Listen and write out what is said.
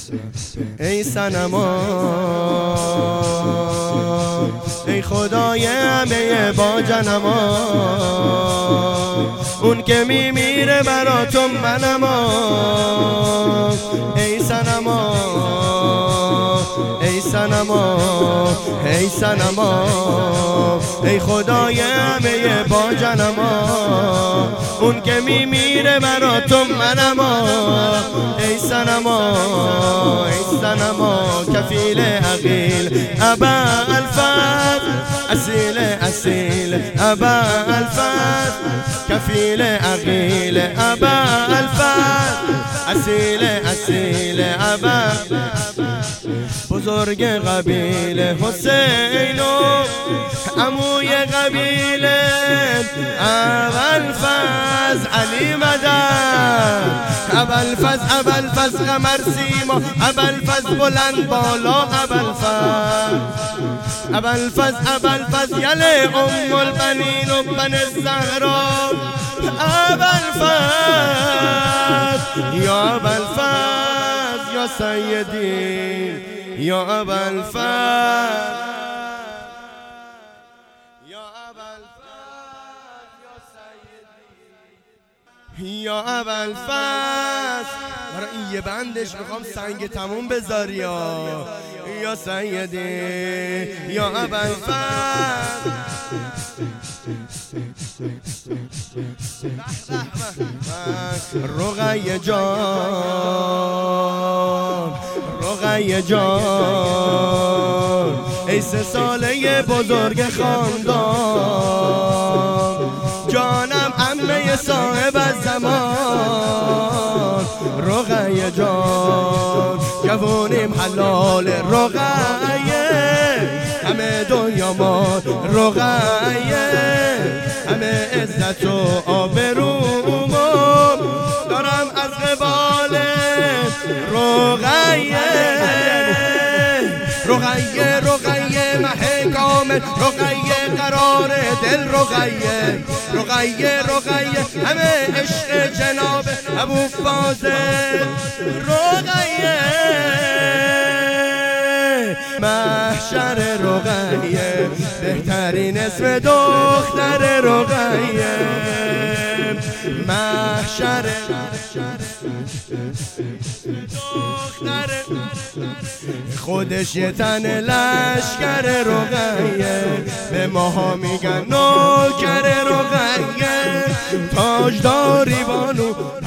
ای صنما ای خدای همه با جنما، اون که میمیره برا تو منما. ای صنما ای صنما ای صنما ای خدای همه با جنما، اون که میمیره برا تو منما. ای صنما ای صنما کفیل عقیل ابا الفضل، اصیل اصیل ابا الفضل، کفیل عقیل ابا الفضل، اصیل اصیل ابا. بزرگ قبیله حسین و عموی قبیله ابوالفضل علی مدد، ابوالفضل ابوالفضل قمر سیما، ابوالفضل بلند بالا، ابوالفضل ابوالفضل ابوالفضل یله ام البنین و بن الزهرا، ابوالفضل یا ابوالفضل یا سیدی یا ابوالفضل یا ابوالفضل یا سیدی یا ابوالفضل. برای این یه بندش میخوام سنگ تموم بذاری یا سیدی یا ابوالفضل. رقیه جان رقیه جان ای 3 ساله بزرگ خاندان، جانم عمه صاحب الزمان. رقیه جان جوونیم حلال، رقیه همه دنیا ما، رقیه همه عزت و آبرومو دارم از قبال رقیه. رقیه رقیه مه کامل، رقیه قرار دل، رقیه رقیه رقیه همه عشق جناب ابوالفاضل. رقیه محشر رقیه بهترین اسم دختر رقیه، محشر دختر خودش یه تن لشکر رقیه، به ماها میگن نوکر رقیه، تاجداری بانو